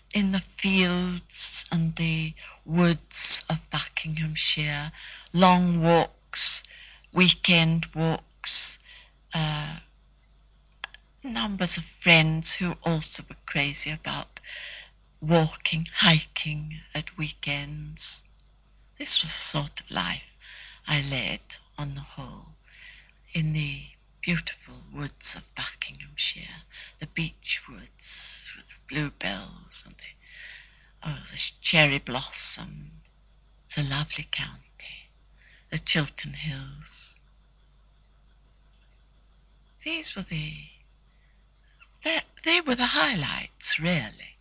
in the fields and the woods of Buckinghamshire, long walks, weekend walks, numbers of friends who also were crazy about walking, hiking at weekends. This was the sort of life I led on the whole in the beautiful woods of Buckinghamshire, the beech woods with the bluebells and the cherry blossom. It's a lovely county, the Chiltern Hills. These were they were the highlights, really.